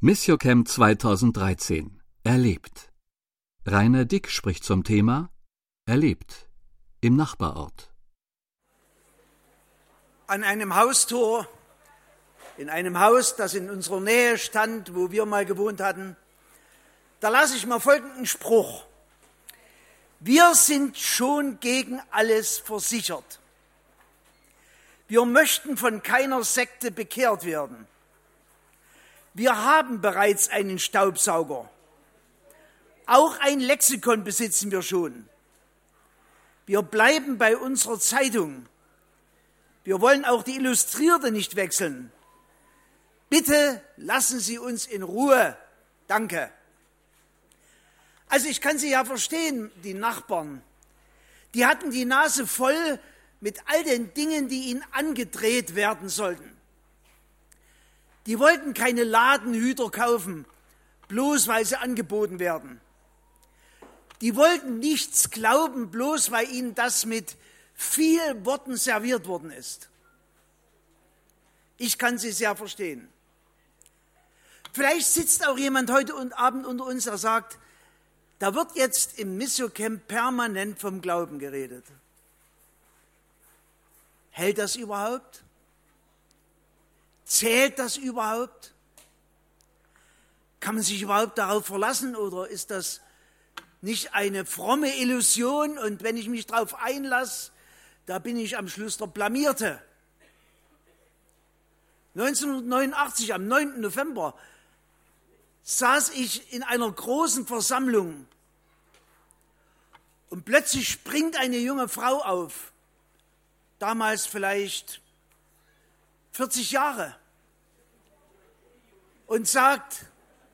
Missiocamp 2013. Erlebt. Rainer Dick spricht zum Thema Erlebt im Nachbarort. An einem Haustor, in einem Haus, das in unserer Nähe stand, wo wir mal gewohnt hatten, da las ich mal folgenden Spruch: Wir sind schon gegen alles versichert. Wir möchten von keiner Sekte bekehrt werden. Wir haben bereits einen Staubsauger. Auch ein Lexikon besitzen wir schon. Wir bleiben bei unserer Zeitung. Wir wollen auch die Illustrierte nicht wechseln. Bitte lassen Sie uns in Ruhe. Danke. Also ich kann Sie ja verstehen, die Nachbarn. Die hatten die Nase voll mit all den Dingen, die ihnen angedreht werden sollten. Die wollten keine Ladenhüter kaufen, bloß weil sie angeboten werden. Die wollten nichts glauben, bloß weil ihnen das mit vielen Worten serviert worden ist. Ich kann sie sehr verstehen. Vielleicht sitzt auch jemand heute Abend unter uns, der sagt, da wird jetzt im Missiocamp permanent vom Glauben geredet. Hält das überhaupt? Zählt das überhaupt? Kann man sich überhaupt darauf verlassen oder ist das nicht eine fromme Illusion und wenn ich mich darauf einlasse, da bin ich am Schluss der Blamierte? 1989, am 9. November, saß ich in einer großen Versammlung und plötzlich springt eine junge Frau auf, damals vielleicht 40 Jahre, und sagt,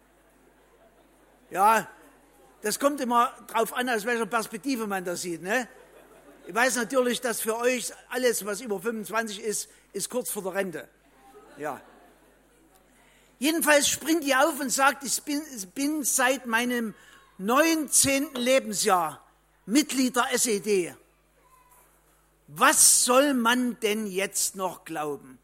ja, das kommt immer drauf an, aus welcher Perspektive man das sieht, ne? Ich weiß natürlich, dass für euch alles, was über 25 ist kurz vor der Rente. Ja. Jedenfalls springt die auf und sagt, ich bin seit meinem 19. Lebensjahr Mitglied der SED. Was soll man denn jetzt noch glauben?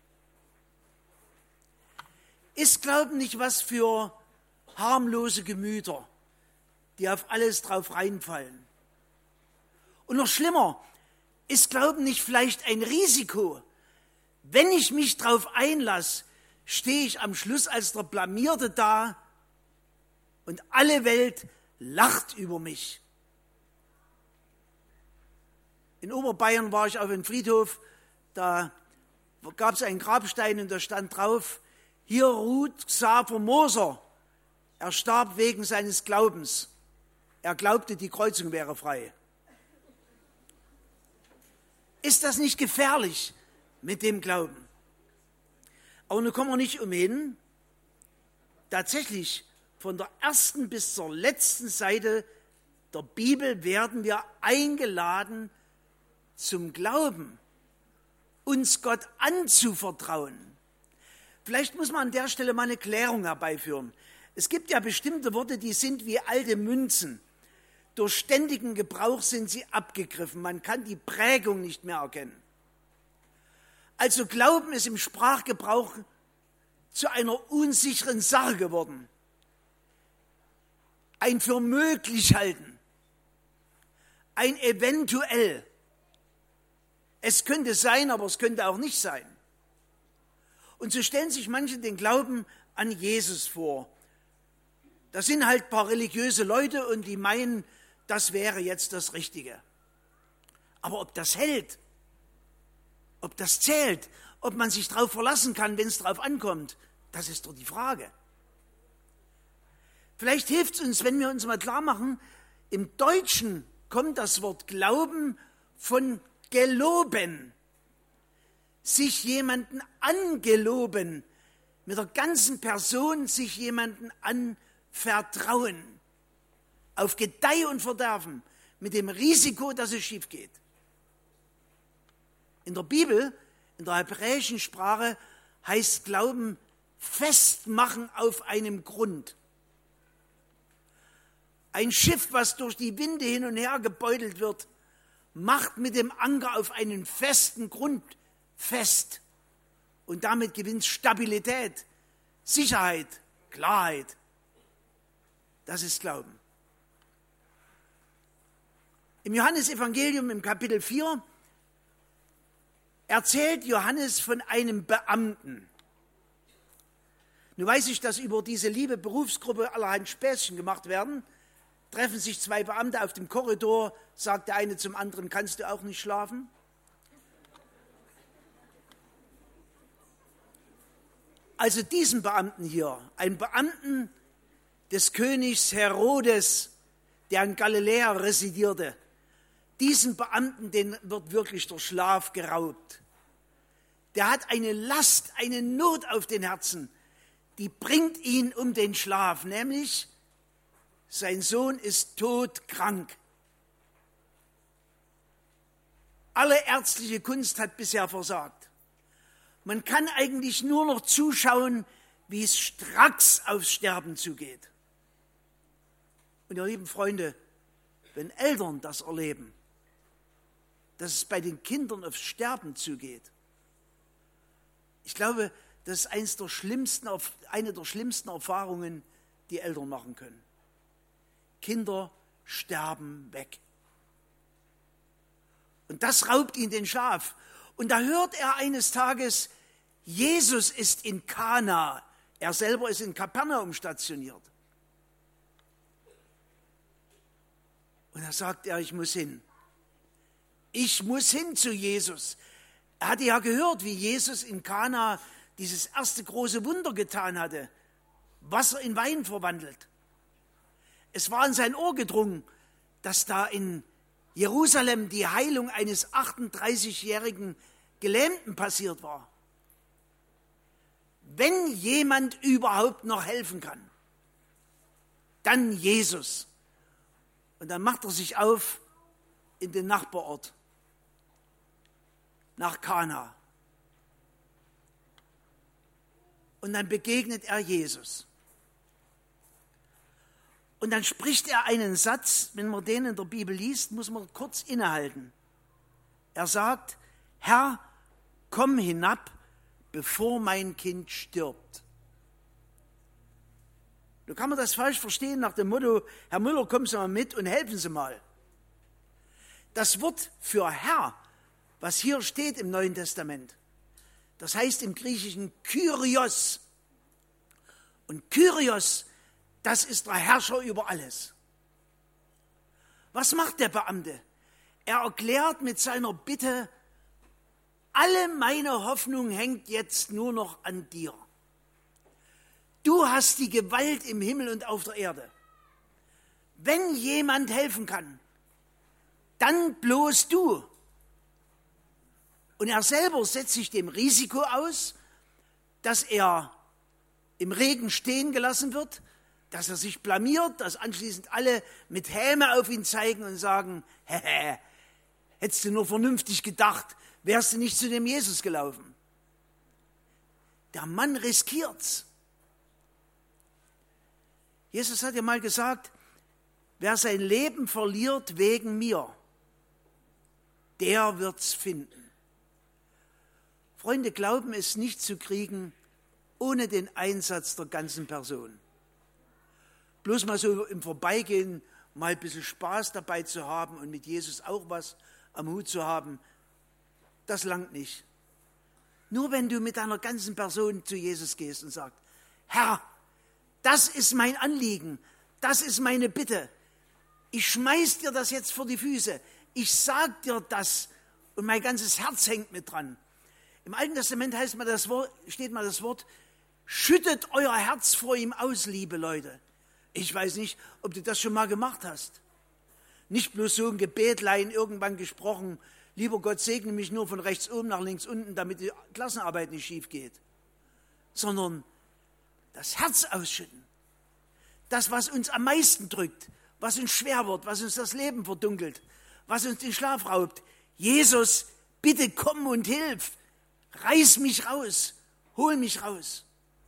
Ist Glauben nicht was für harmlose Gemüter, die auf alles drauf reinfallen? Und noch schlimmer, ist Glauben nicht vielleicht ein Risiko? Wenn ich mich drauf einlasse, stehe ich am Schluss als der Blamierte da und alle Welt lacht über mich. In Oberbayern war ich auf einem Friedhof, da gab es einen Grabstein und da stand drauf, hier ruht Xaver Moser. Er starb wegen seines Glaubens. Er glaubte, die Kreuzung wäre frei. Ist das nicht gefährlich mit dem Glauben? Aber nun kommen wir nicht umhin. Tatsächlich, von der ersten bis zur letzten Seite der Bibel werden wir eingeladen zum Glauben, uns Gott anzuvertrauen. Vielleicht muss man an der Stelle mal eine Klärung herbeiführen. Es gibt ja bestimmte Worte, die sind wie alte Münzen. Durch ständigen Gebrauch sind sie abgegriffen. Man kann die Prägung nicht mehr erkennen. Also Glauben ist im Sprachgebrauch zu einer unsicheren Sache geworden. Ein für möglich halten. Ein eventuell. Es könnte sein, aber es könnte auch nicht sein. Und so stellen sich manche den Glauben an Jesus vor. Das sind halt ein paar religiöse Leute und die meinen, das wäre jetzt das Richtige. Aber ob das hält, ob das zählt, ob man sich darauf verlassen kann, wenn es darauf ankommt, das ist doch die Frage. Vielleicht hilft es uns, wenn wir uns mal klar machen, im Deutschen kommt das Wort Glauben von geloben. Sich jemanden angeloben, mit der ganzen Person sich jemanden anvertrauen. Auf Gedeih und Verderben, mit dem Risiko, dass es schief geht. In der Bibel, in der hebräischen Sprache, heißt Glauben festmachen auf einem Grund. Ein Schiff, was durch die Winde hin und her gebeutelt wird, macht mit dem Anker auf einen festen Grund fest. Und damit gewinnt Stabilität, Sicherheit, Klarheit. Das ist Glauben. Im Johannesevangelium im Kapitel 4 erzählt Johannes von einem Beamten. Nun weiß ich, dass über diese liebe Berufsgruppe allerhand Späßchen gemacht werden. Treffen sich zwei Beamte auf dem Korridor, sagt der eine zum anderen, kannst du auch nicht schlafen? Also diesen Beamten hier, einen Beamten des Königs Herodes, der in Galiläa residierte, diesen Beamten, den wird wirklich der Schlaf geraubt. Der hat eine Last, eine Not auf den Herzen, die bringt ihn um den Schlaf, nämlich sein Sohn ist todkrank. Alle ärztliche Kunst hat bisher versagt. Man kann eigentlich nur noch zuschauen, wie es stracks aufs Sterben zugeht. Und ihr lieben Freunde, wenn Eltern das erleben, dass es bei den Kindern aufs Sterben zugeht, ich glaube, das ist eine der schlimmsten Erfahrungen, die Eltern machen können. Kinder sterben weg. Und das raubt ihnen den Schlaf. Und da hört er eines Tages, Jesus ist in Kana. Er selber ist in Kapernaum stationiert. Und da sagt er, ich muss hin. Ich muss hin zu Jesus. Er hatte ja gehört, wie Jesus in Kana dieses erste große Wunder getan hatte. Wasser in Wein verwandelt. Es war in sein Ohr gedrungen, dass da in Jerusalem die Heilung eines 38-jährigen Gelähmten passiert war. Wenn jemand überhaupt noch helfen kann, dann Jesus. Und dann macht er sich auf in den Nachbarort, nach Kana. Und dann begegnet er Jesus. Und dann spricht er einen Satz, wenn man den in der Bibel liest, muss man kurz innehalten. Er sagt, Herr, komm hinab, bevor mein Kind stirbt. Nun kann man das falsch verstehen nach dem Motto, Herr Müller, kommen Sie mal mit und helfen Sie mal. Das Wort für Herr, was hier steht im Neuen Testament, das heißt im Griechischen Kyrios. Und Kyrios, das ist der Herrscher über alles. Was macht der Beamte? Er erklärt mit seiner Bitte, alle meine Hoffnung hängt jetzt nur noch an dir. Du hast die Gewalt im Himmel und auf der Erde. Wenn jemand helfen kann, dann bloß du. Und er selber setzt sich dem Risiko aus, dass er im Regen stehen gelassen wird, dass er sich blamiert, dass anschließend alle mit Häme auf ihn zeigen und sagen, hättest du nur vernünftig gedacht, wärst du nicht zu dem Jesus gelaufen. Der Mann riskiert's. Jesus hat ja mal gesagt, wer sein Leben verliert wegen mir, der wird's finden. Freunde, Glauben ist nicht zu kriegen ohne den Einsatz der ganzen Person. Bloß mal so im Vorbeigehen mal ein bisschen Spaß dabei zu haben und mit Jesus auch was am Hut zu haben, das langt nicht. Nur wenn du mit deiner ganzen Person zu Jesus gehst und sagst, Herr, das ist mein Anliegen, das ist meine Bitte. Ich schmeiß dir das jetzt vor die Füße. Ich sag dir das und mein ganzes Herz hängt mit dran. Im Alten Testament steht mal das Wort, schüttet euer Herz vor ihm aus, liebe Leute. Ich weiß nicht, ob du das schon mal gemacht hast. Nicht bloß so ein Gebetlein irgendwann gesprochen, lieber Gott, segne mich nur von rechts oben nach links unten, damit die Klassenarbeit nicht schief geht. Sondern das Herz ausschütten. Das, was uns am meisten drückt, was uns schwer wird, was uns das Leben verdunkelt, was uns den Schlaf raubt. Jesus, bitte komm und hilf. Reiß mich raus. Hol mich raus.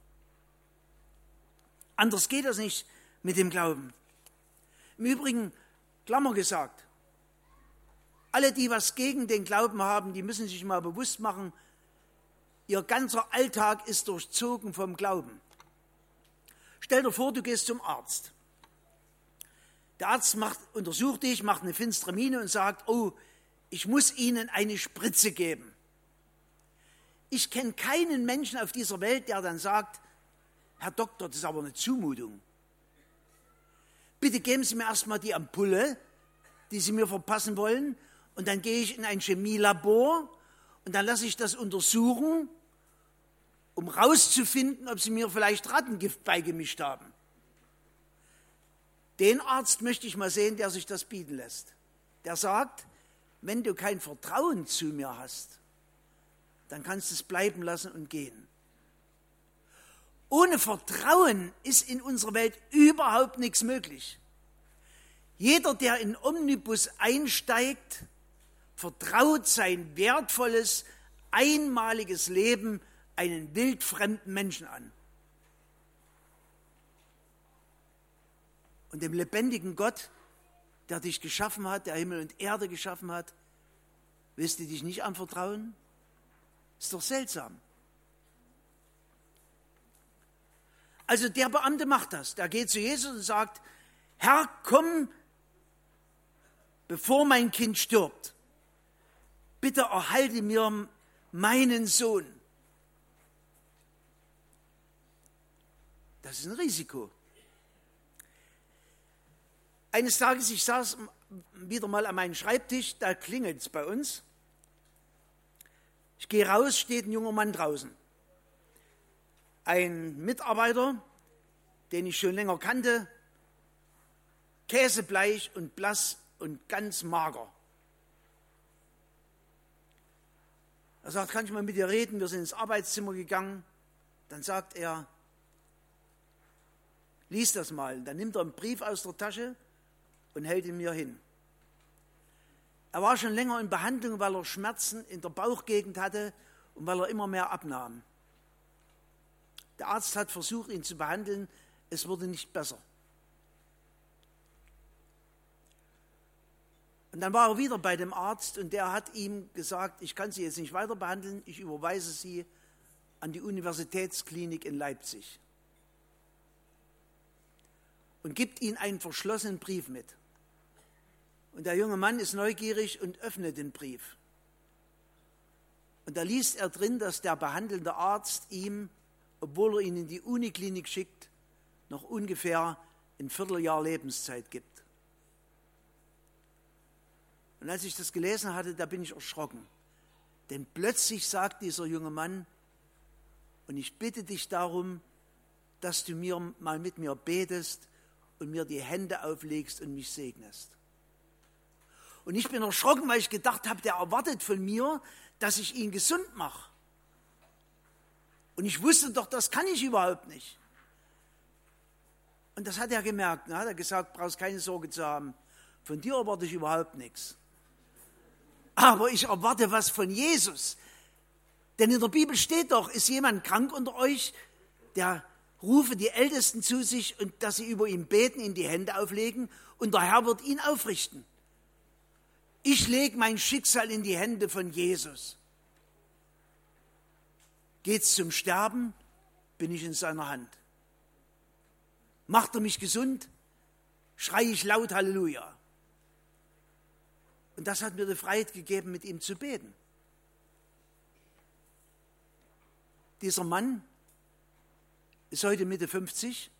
Anders geht das nicht mit dem Glauben. Im Übrigen, Klammer gesagt, alle, die was gegen den Glauben haben, die müssen sich mal bewusst machen, ihr ganzer Alltag ist durchzogen vom Glauben. Stell dir vor, du gehst zum Arzt. Der Arzt untersucht dich, macht eine finstere Miene und sagt, oh, ich muss Ihnen eine Spritze geben. Ich kenne keinen Menschen auf dieser Welt, der dann sagt, Herr Doktor, das ist aber eine Zumutung. Bitte geben Sie mir erstmal die Ampulle, die Sie mir verpassen wollen, und dann gehe ich in ein Chemielabor und dann lasse ich das untersuchen, um rauszufinden, ob Sie mir vielleicht Rattengift beigemischt haben. Den Arzt möchte ich mal sehen, der sich das bieten lässt. Der sagt, wenn du kein Vertrauen zu mir hast, dann kannst du es bleiben lassen und gehen. Ohne Vertrauen ist in unserer Welt überhaupt nichts möglich. Jeder, der in Omnibus einsteigt, vertraut sein wertvolles, einmaliges Leben einen wildfremden Menschen an. Und dem lebendigen Gott, der dich geschaffen hat, der Himmel und Erde geschaffen hat, willst du dich nicht anvertrauen? Ist doch seltsam. Also der Beamte macht das. Der geht zu Jesus und sagt, Herr, komm, bevor mein Kind stirbt. Bitte erhalte mir meinen Sohn. Das ist ein Risiko. Eines Tages, ich saß wieder mal an meinem Schreibtisch, da klingelt es bei uns. Ich gehe raus, steht ein junger Mann draußen. Ein Mitarbeiter, den ich schon länger kannte, käsebleich und blass und ganz mager. Er sagt, kann ich mal mit dir reden? Wir sind ins Arbeitszimmer gegangen. Dann sagt er, lies das mal. Dann nimmt er einen Brief aus der Tasche und hält ihn mir hin. Er war schon länger in Behandlung, weil er Schmerzen in der Bauchgegend hatte und weil er immer mehr abnahm. Der Arzt hat versucht, ihn zu behandeln, es wurde nicht besser. Und dann war er wieder bei dem Arzt und der hat ihm gesagt, ich kann Sie jetzt nicht weiter behandeln, ich überweise Sie an die Universitätsklinik in Leipzig. Und gibt ihm einen verschlossenen Brief mit. Und der junge Mann ist neugierig und öffnet den Brief. Und da liest er drin, dass der behandelnde Arzt ihm, obwohl er ihn in die Uniklinik schickt, noch ungefähr ein Vierteljahr Lebenszeit gibt. Und als ich das gelesen hatte, da bin ich erschrocken. Denn plötzlich sagt dieser junge Mann, und ich bitte dich darum, dass du mal mit mir betest und mir die Hände auflegst und mich segnest. Und ich bin erschrocken, weil ich gedacht habe, der erwartet von mir, dass ich ihn gesund mache. Und ich wusste doch, das kann ich überhaupt nicht. Und das hat er gemerkt. Dann hat er gesagt, brauchst keine Sorge zu haben. Von dir erwarte ich überhaupt nichts. Aber ich erwarte was von Jesus. Denn in der Bibel steht doch, ist jemand krank unter euch, der rufe die Ältesten zu sich und dass sie über ihn beten, ihm die Hände auflegen und der Herr wird ihn aufrichten. Ich lege mein Schicksal in die Hände von Jesus. Geht's zum Sterben, bin ich in seiner Hand. Macht er mich gesund, schreie ich laut Halleluja. Und das hat mir die Freiheit gegeben, mit ihm zu beten. Dieser Mann ist heute Mitte 50,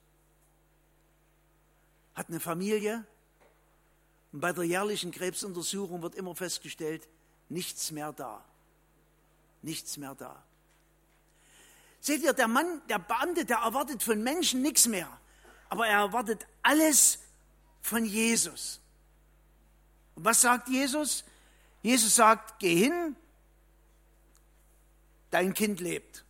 hat eine Familie und bei der jährlichen Krebsuntersuchung wird immer festgestellt, nichts mehr da. Nichts mehr da. Seht ihr, der Mann, der Beamte, der erwartet von Menschen nichts mehr, aber er erwartet alles von Jesus. Und was sagt Jesus? Jesus sagt, geh hin, dein Kind lebt.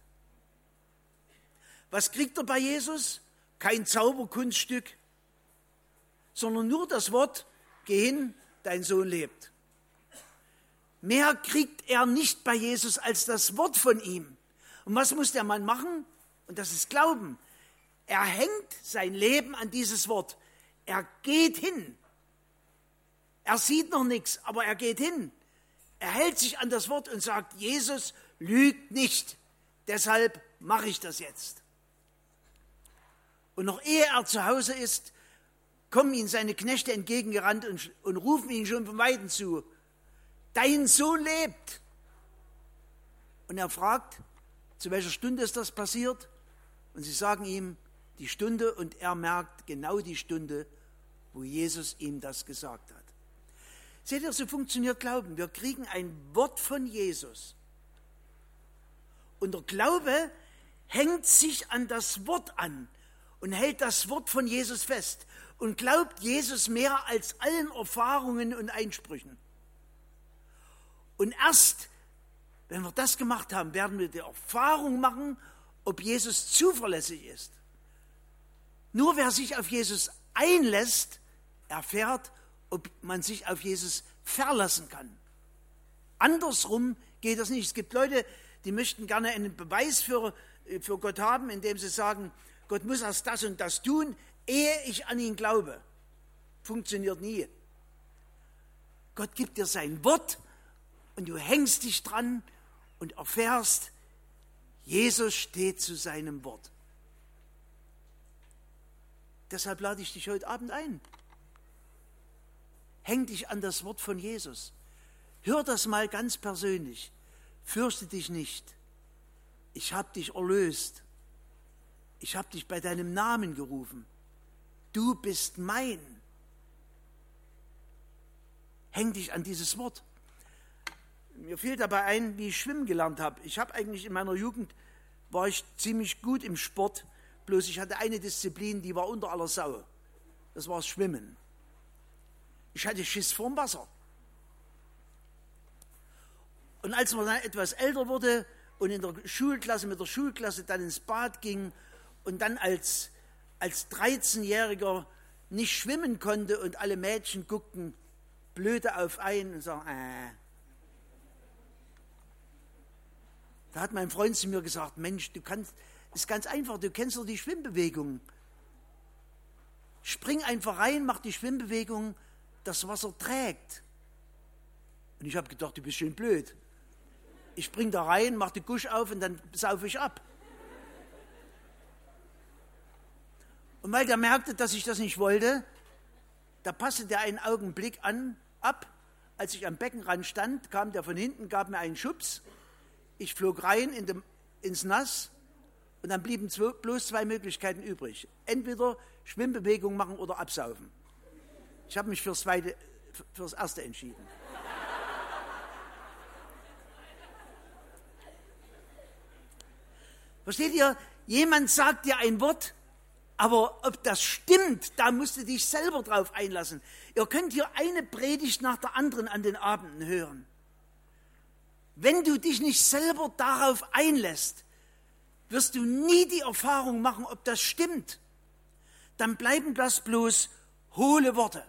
Was kriegt er bei Jesus? Kein Zauberkunststück, sondern nur das Wort, geh hin, dein Sohn lebt. Mehr kriegt er nicht bei Jesus als das Wort von ihm. Und was muss der Mann machen? Und das ist Glauben. Er hängt sein Leben an dieses Wort. Er geht hin. Er sieht noch nichts, aber er geht hin. Er hält sich an das Wort und sagt, Jesus lügt nicht. Deshalb mache ich das jetzt. Und noch ehe er zu Hause ist, kommen ihm seine Knechte entgegengerannt und rufen ihn schon von Weitem zu: Dein Sohn lebt. Und er fragt, zu welcher Stunde ist das passiert? Und sie sagen ihm die Stunde, und er merkt genau die Stunde, wo Jesus ihm das gesagt hat. Seht ihr, so funktioniert Glauben. Wir kriegen ein Wort von Jesus. Und der Glaube hängt sich an das Wort an und hält das Wort von Jesus fest und glaubt Jesus mehr als allen Erfahrungen und Einsprüchen. Und erst, wenn wir das gemacht haben, werden wir die Erfahrung machen, ob Jesus zuverlässig ist. Nur wer sich auf Jesus einlässt, erfährt, ob man sich auf Jesus verlassen kann. Andersrum geht das nicht. Es gibt Leute, die möchten gerne einen Beweis für Gott haben, indem sie sagen, Gott muss erst das und das tun, ehe ich an ihn glaube. Funktioniert nie. Gott gibt dir sein Wort und du hängst dich dran und erfährst, Jesus steht zu seinem Wort. Deshalb lade ich dich heute Abend ein. Häng dich an das Wort von Jesus. Hör das mal ganz persönlich. Fürchte dich nicht. Ich habe dich erlöst. Ich habe dich bei deinem Namen gerufen. Du bist mein. Häng dich an dieses Wort. Mir fiel dabei ein, wie ich schwimmen gelernt habe. Ich habe eigentlich in meiner Jugend, war ich ziemlich gut im Sport, bloß ich hatte eine Disziplin, die war unter aller Sau. Das war das Schwimmen. Ich hatte Schiss vorm Wasser. Und als man dann etwas älter wurde und in der Schulklasse, mit der Schulklasse dann ins Bad ging und dann als 13-Jähriger nicht schwimmen konnte und alle Mädchen guckten blöde auf einen und sagten, Da hat mein Freund zu mir gesagt, Mensch, ist ganz einfach, du kennst doch die Schwimmbewegung. Spring einfach rein, mach die Schwimmbewegung, das Wasser trägt. Und ich habe gedacht, du bist schön blöd. Ich spring da rein, mach die Gusch auf und dann saufe ich ab. Und weil der merkte, dass ich das nicht wollte, da passte der einen Augenblick ab. Als ich am Beckenrand stand, kam der von hinten, gab mir einen Schubs. Ich flog rein ins Nass und dann blieben bloß zwei Möglichkeiten übrig. Entweder Schwimmbewegung machen oder absaufen. Ich habe mich fürs Erste entschieden. Versteht ihr? Jemand sagt dir ein Wort, aber ob das stimmt, da musst du dich selber drauf einlassen. Ihr könnt hier eine Predigt nach der anderen an den Abenden hören. Wenn du dich nicht selber darauf einlässt, wirst du nie die Erfahrung machen, ob das stimmt. Dann bleiben das bloß hohle Worte.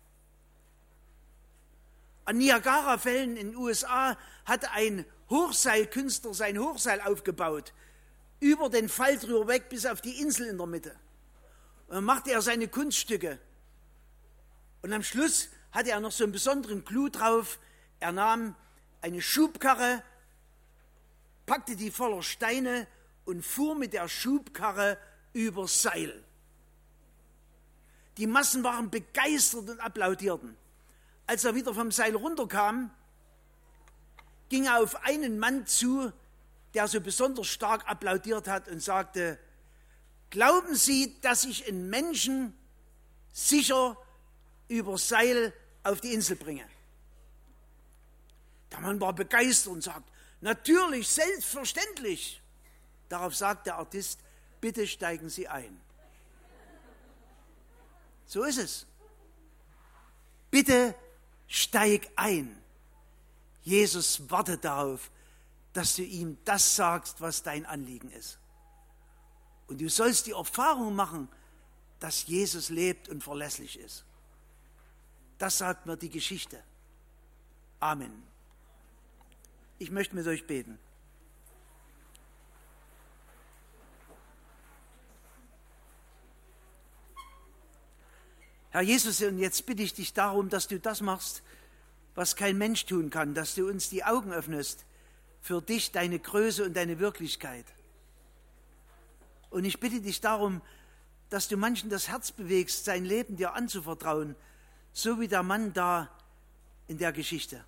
An Niagara-Fällen in den USA hat ein Hochseilkünstler sein Hochseil aufgebaut, über den Fall drüber weg bis auf die Insel in der Mitte. Und dann machte er seine Kunststücke. Und am Schluss hatte er noch so einen besonderen Clou drauf. Er nahm eine Schubkarre, packte die voller Steine und fuhr mit der Schubkarre übers Seil. Die Massen waren begeistert und applaudierten. Als er wieder vom Seil runterkam, ging er auf einen Mann zu, der so besonders stark applaudiert hat und sagte, glauben Sie, dass ich einen Menschen sicher übers Seil auf die Insel bringe? Der Mann war begeistert und sagt, natürlich, selbstverständlich. Darauf sagt der Artist, bitte steigen Sie ein. So ist es. Bitte steig ein. Jesus wartet darauf, dass du ihm das sagst, was dein Anliegen ist. Und du sollst die Erfahrung machen, dass Jesus lebt und verlässlich ist. Das sagt mir die Geschichte. Amen. Ich möchte mit euch beten. Herr Jesus, und jetzt bitte ich dich darum, dass du das machst, was kein Mensch tun kann, dass du uns die Augen öffnest für dich, deine Größe und deine Wirklichkeit. Und ich bitte dich darum, dass du manchen das Herz bewegst, sein Leben dir anzuvertrauen, so wie der Mann da in der Geschichte.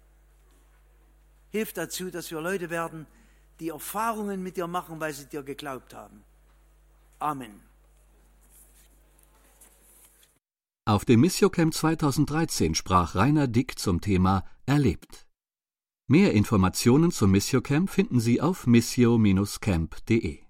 Hilf dazu, dass wir Leute werden, die Erfahrungen mit dir machen, weil sie dir geglaubt haben. Amen. Auf dem Missiocamp 2013 sprach Rainer Dick zum Thema Erlebt. Mehr Informationen zum Missiocamp finden Sie auf missio-camp.de.